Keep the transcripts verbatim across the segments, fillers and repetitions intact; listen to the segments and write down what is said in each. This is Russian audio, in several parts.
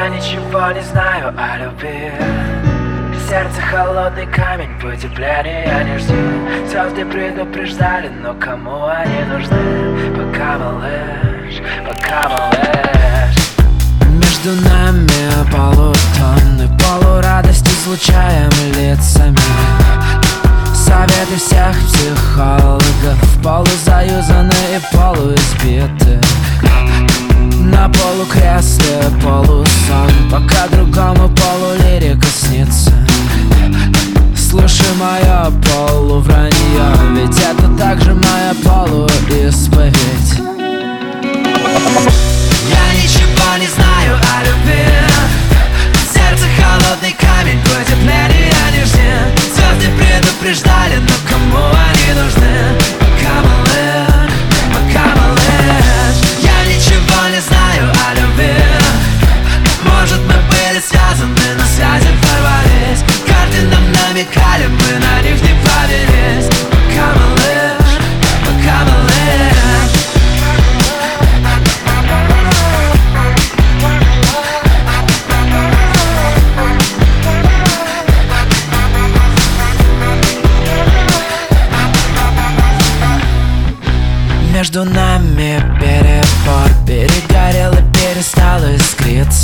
Я ничего не знаю о любви. Сердце холодный камень, потепления не жди. Звезды предупреждали, но кому они нужны? Пока малыш, пока малыш. Между нами полутонны, полурадость излучаем лицами. Советы всех психологов полузаюзаны и полуизбиты. На полукресле полусон, пока другому полулирика снится. Слушай мое полувранье, ведь это также моя полуисповедь. Я ничего не знаю о любви. Сердце холодный камень, потепления не жди. Звезды предупреждали, но кому они нужны? Пока малыш, пока малыш. Я ничего не знаю о любви. Может, мы были связаны, но связи порвались. Карты нам намекали, мы на них не повелись. Пока малыш, пока малыш. Между нами перебор, перегорел и перестал искриться.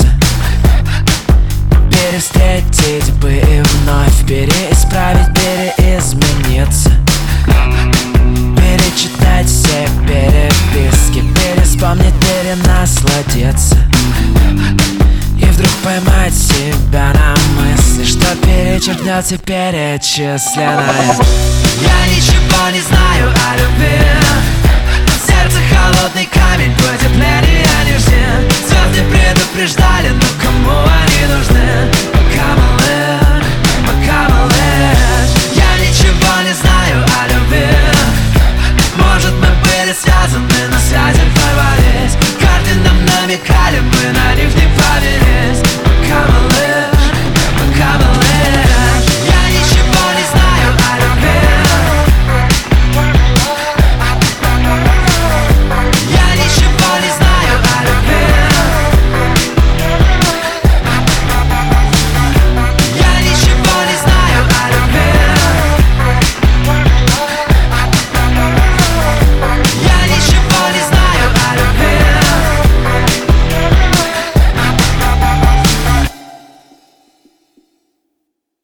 Перевстретить бы и вновь, переисправить, переизмениться. Перечитать все переписки, переспомнить, перенасладиться. И вдруг поймать себя на мысли, что перечеркнется перечисленное. Я ничего не знаю о любви. Сердце холодный камень, потепления не жди. Звезды предупреждали, но кому они нужны? Пока малыш, пока малыш. Я ничего не знаю о любви. Может, мы были связаны, но связи порвались. Карты нам намекали, мы на